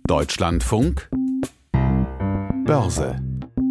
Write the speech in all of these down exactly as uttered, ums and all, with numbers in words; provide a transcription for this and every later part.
Deutschlandfunk Börse.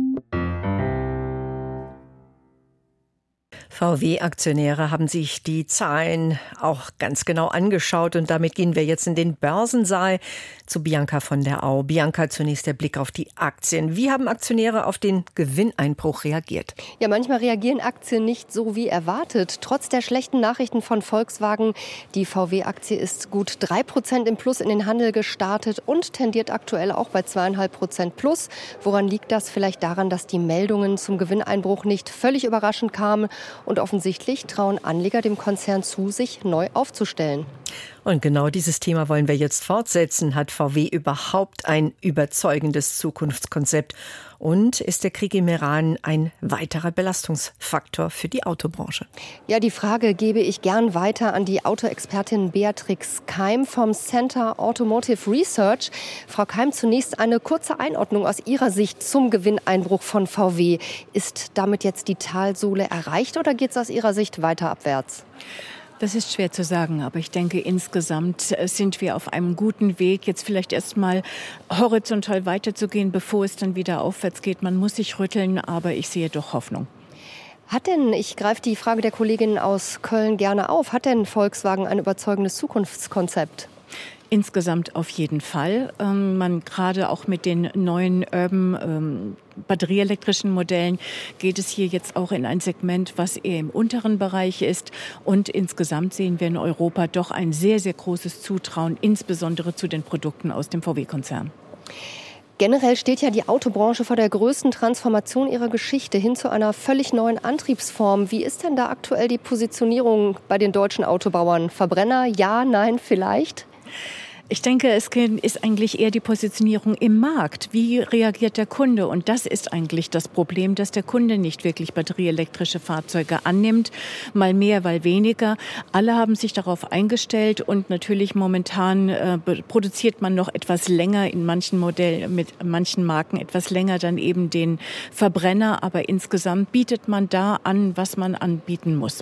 V W-Aktionäre haben sich die Zahlen auch ganz genau angeschaut und damit gehen wir jetzt in den Börsensaal zu Bianca von der Au. Bianca, zunächst der Blick auf die Aktien. Wie haben Aktionäre auf den Gewinneinbruch reagiert? Ja, manchmal reagieren Aktien nicht so wie erwartet. Trotz der schlechten Nachrichten von Volkswagen, die V W-Aktie ist gut drei Prozent im Plus in den Handel gestartet und tendiert aktuell auch bei zwei Komma fünf Prozent plus. Woran liegt das? Vielleicht daran, dass die Meldungen zum Gewinneinbruch nicht völlig überraschend kamen. Und offensichtlich trauen Anleger dem Konzern zu, sich neu aufzustellen. Und genau dieses Thema wollen wir jetzt fortsetzen. Hat V W überhaupt ein überzeugendes Zukunftskonzept? Und ist der Krieg im Iran ein weiterer Belastungsfaktor für die Autobranche? Ja, die Frage gebe ich gern weiter an die Autoexpertin Beatrix Keim vom Center Automotive Research. Frau Keim, zunächst eine kurze Einordnung aus Ihrer Sicht zum Gewinneinbruch von V W. Ist damit jetzt die Talsohle erreicht oder geht es aus Ihrer Sicht weiter abwärts? Das ist schwer zu sagen, aber ich denke, insgesamt sind wir auf einem guten Weg, jetzt vielleicht erst mal horizontal weiterzugehen, bevor es dann wieder aufwärts geht. Man muss sich rütteln, aber ich sehe doch Hoffnung. Hat denn, ich greife die Frage der Kollegin aus Köln gerne auf, hat denn Volkswagen ein überzeugendes Zukunftskonzept? Insgesamt auf jeden Fall. Ähm, man gerade auch mit den neuen Urban ähm, batterieelektrischen Modellen geht es hier jetzt auch in ein Segment, was eher im unteren Bereich ist. Und insgesamt sehen wir in Europa doch ein sehr, sehr großes Zutrauen, insbesondere zu den Produkten aus dem V W-Konzern. Generell steht ja die Autobranche vor der größten Transformation ihrer Geschichte hin zu einer völlig neuen Antriebsform. Wie ist denn da aktuell die Positionierung bei den deutschen Autobauern? Verbrenner, ja, nein, vielleicht? Ich denke, es ist eigentlich eher die Positionierung im Markt. Wie reagiert der Kunde? Und das ist eigentlich das Problem, dass der Kunde nicht wirklich batterieelektrische Fahrzeuge annimmt. Mal mehr, mal weniger. Alle haben sich darauf eingestellt und natürlich momentan äh, produziert man noch etwas länger in manchen Modellen, mit manchen Marken etwas länger dann eben den Verbrenner. Aber insgesamt bietet man da an, was man anbieten muss.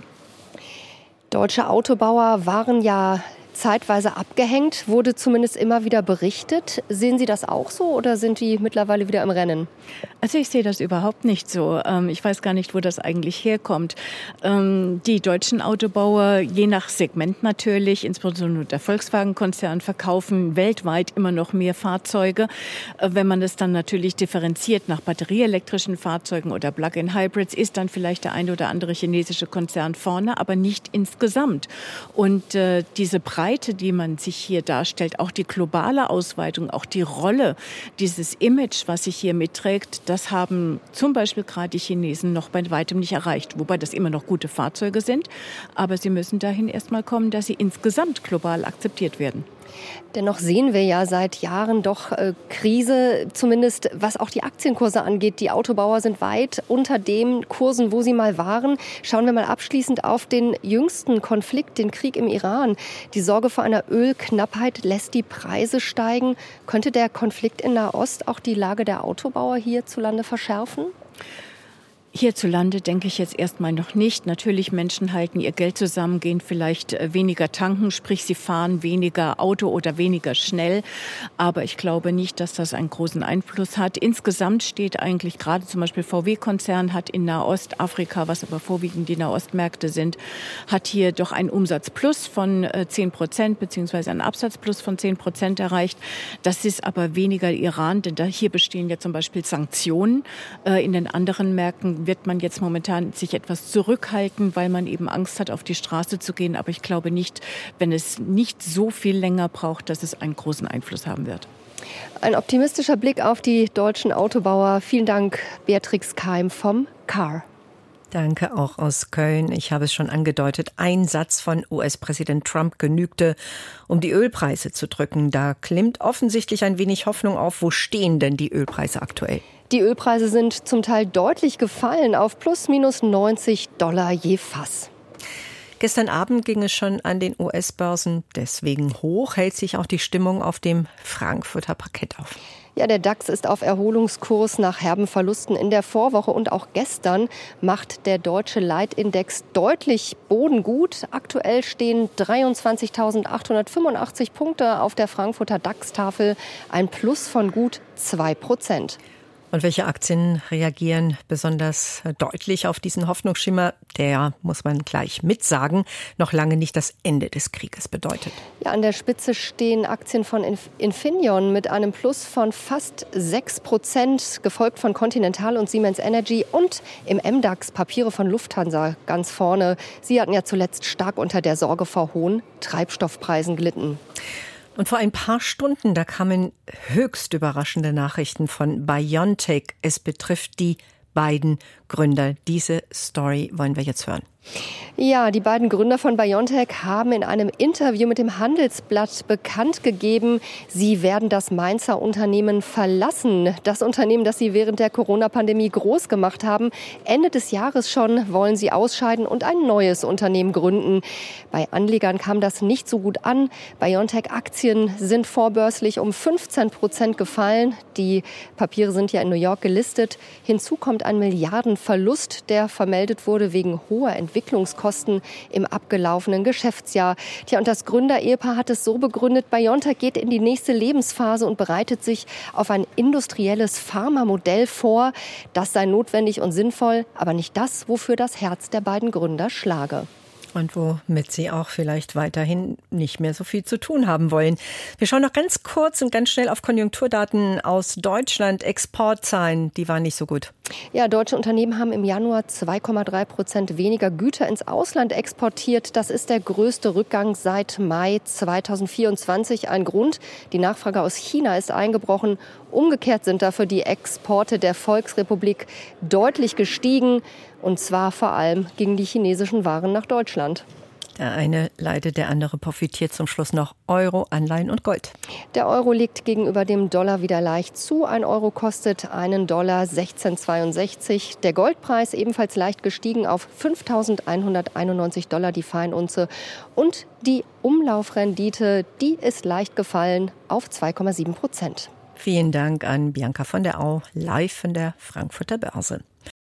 Deutsche Autobauer waren ja zeitweise abgehängt, wurde zumindest immer wieder berichtet. Sehen Sie das auch so oder sind die mittlerweile wieder im Rennen? Also ich sehe das überhaupt nicht so. Ich weiß gar nicht, wo das eigentlich herkommt. Die deutschen Autobauer, je nach Segment natürlich, insbesondere der Volkswagen-Konzern, verkaufen weltweit immer noch mehr Fahrzeuge. Wenn man das dann natürlich differenziert nach batterieelektrischen Fahrzeugen oder Plug-in-Hybrids, ist dann vielleicht der eine oder andere chinesische Konzern vorne, aber nicht insgesamt. Und diese Preise, die man sich hier darstellt, auch die globale Ausweitung, auch die Rolle, dieses Image, was sich hier mitträgt, das haben zum Beispiel gerade die Chinesen noch bei weitem nicht erreicht. Wobei das immer noch gute Fahrzeuge sind, aber sie müssen dahin erstmal kommen, dass sie insgesamt global akzeptiert werden. Dennoch sehen wir ja seit Jahren doch äh, Krise, zumindest was auch die Aktienkurse angeht. Die Autobauer sind weit unter den Kursen, wo sie mal waren. Schauen wir mal abschließend auf den jüngsten Konflikt, den Krieg im Iran. Die Sorge vor einer Ölknappheit lässt die Preise steigen. Könnte der Konflikt in Nahost auch die Lage der Autobauer hierzulande verschärfen? Hierzulande denke ich jetzt erstmal noch nicht. Natürlich, Menschen halten ihr Geld zusammen, gehen vielleicht weniger tanken, sprich sie fahren weniger Auto oder weniger schnell. Aber ich glaube nicht, dass das einen großen Einfluss hat. Insgesamt steht eigentlich gerade zum Beispiel V W-Konzern hat in Nahost, Afrika, was aber vorwiegend die Nahostmärkte sind, hat hier doch einen Umsatzplus von zehn Prozent beziehungsweise einen Absatzplus von zehn Prozent erreicht. Das ist aber weniger Iran, denn da hier bestehen ja zum Beispiel Sanktionen. In den anderen Märkten wird man jetzt momentan sich etwas zurückhalten, weil man eben Angst hat, auf die Straße zu gehen. Aber ich glaube nicht, wenn es nicht so viel länger braucht, dass es einen großen Einfluss haben wird. Ein optimistischer Blick auf die deutschen Autobauer. Vielen Dank, Beatrix Keim vom C A R. Danke auch aus Köln. Ich habe es schon angedeutet, ein Satz von U S-Präsident Trump genügte, um die Ölpreise zu drücken. Da klimmt offensichtlich ein wenig Hoffnung auf. Wo stehen denn die Ölpreise aktuell? Die Ölpreise sind zum Teil deutlich gefallen auf plus minus neunzig Dollar je Fass. Gestern Abend ging es schon an den U S-Börsen deswegen hoch, hält sich auch die Stimmung auf dem Frankfurter Parkett auf. Ja, der DAX ist auf Erholungskurs nach herben Verlusten in der Vorwoche und auch gestern macht der deutsche Leitindex deutlich bodengut. Aktuell stehen dreiundzwanzigtausendachthundertfünfundachtzig Punkte auf der Frankfurter DAX-Tafel, ein Plus von gut zwei Prozent. Und welche Aktien reagieren besonders deutlich auf diesen Hoffnungsschimmer? Der, muss man gleich mitsagen, noch lange nicht das Ende des Krieges bedeutet. Ja, an der Spitze stehen Aktien von Infineon mit einem Plus von fast sechs Prozent, gefolgt von Continental und Siemens Energy und im M DAX Papiere von Lufthansa ganz vorne. Sie hatten ja zuletzt stark unter der Sorge vor hohen Treibstoffpreisen gelitten. Und vor ein paar Stunden, da kamen höchst überraschende Nachrichten von BioNTech. Es betrifft die beiden Gründer. Diese Story wollen wir jetzt hören. Ja, die beiden Gründer von BioNTech haben in einem Interview mit dem Handelsblatt bekannt gegeben, sie werden das Mainzer Unternehmen verlassen. Das Unternehmen, das sie während der Corona-Pandemie groß gemacht haben. Ende des Jahres schon wollen sie ausscheiden und ein neues Unternehmen gründen. Bei Anlegern kam das nicht so gut an. BioNTech-Aktien sind vorbörslich um fünfzehn Prozent gefallen. Die Papiere sind ja in New York gelistet. Hinzu kommt ein Milliardenverlust, der vermeldet wurde wegen hoher Entwicklung. Entwicklungskosten im abgelaufenen Geschäftsjahr. Tja, und das Gründerehepaar hat es so begründet, BioNTech geht in die nächste Lebensphase und bereitet sich auf ein industrielles Pharmamodell vor. Das sei notwendig und sinnvoll, aber nicht das, wofür das Herz der beiden Gründer schlage. Und womit sie auch vielleicht weiterhin nicht mehr so viel zu tun haben wollen. Wir schauen noch ganz kurz und ganz schnell auf Konjunkturdaten aus Deutschland. Exportzahlen, die waren nicht so gut. Ja, deutsche Unternehmen haben im Januar zwei Komma drei Prozent weniger Güter ins Ausland exportiert. Das ist der größte Rückgang seit Mai zweitausendvierundzwanzig. Ein Grund, die Nachfrage aus China ist eingebrochen. Umgekehrt sind dafür die Exporte der Volksrepublik deutlich gestiegen. Und zwar vor allem gingen die chinesischen Waren nach Deutschland. Der eine leidet, der andere profitiert. Zum Schluss noch Euro, Anleihen und Gold. Der Euro liegt gegenüber dem Dollar wieder leicht zu. Ein Euro kostet einen Dollar sechzehn Komma zweiundsechzig. Der Goldpreis ebenfalls leicht gestiegen auf fünftausendeinhunderteinundneunzig Dollar die Feinunze. Und die Umlaufrendite, die ist leicht gefallen auf zwei Komma sieben Prozent. Vielen Dank an Bianca von der Au, live von der Frankfurter Börse.